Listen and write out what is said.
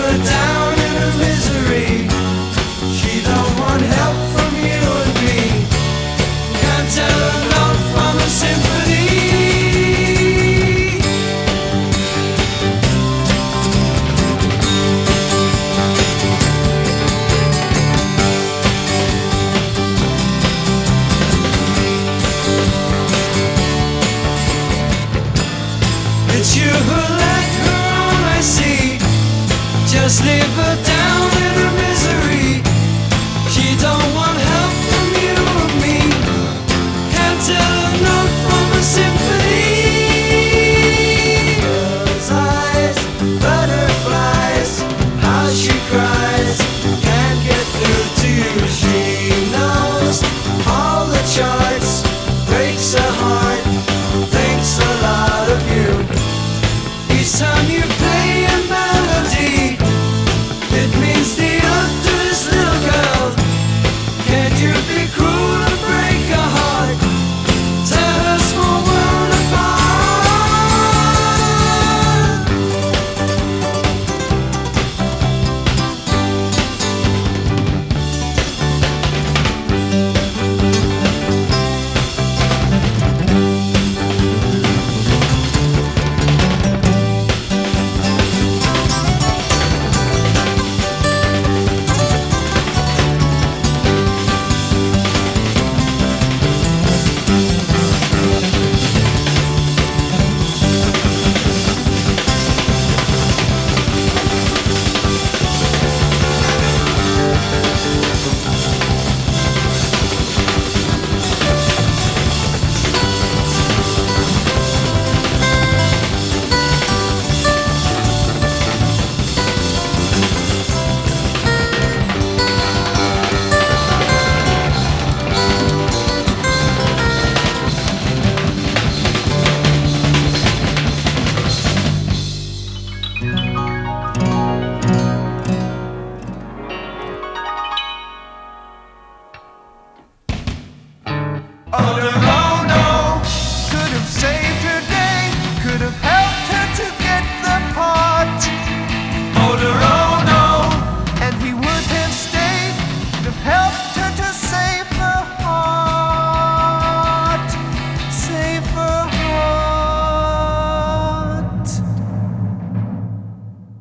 her down in her misery. She don't want help from you and me. Can't tell a note from a symphony. It's you who let her on, I see. Just leave her down in her misery. She don't want help from you or me. Can't tell a note from a symphony.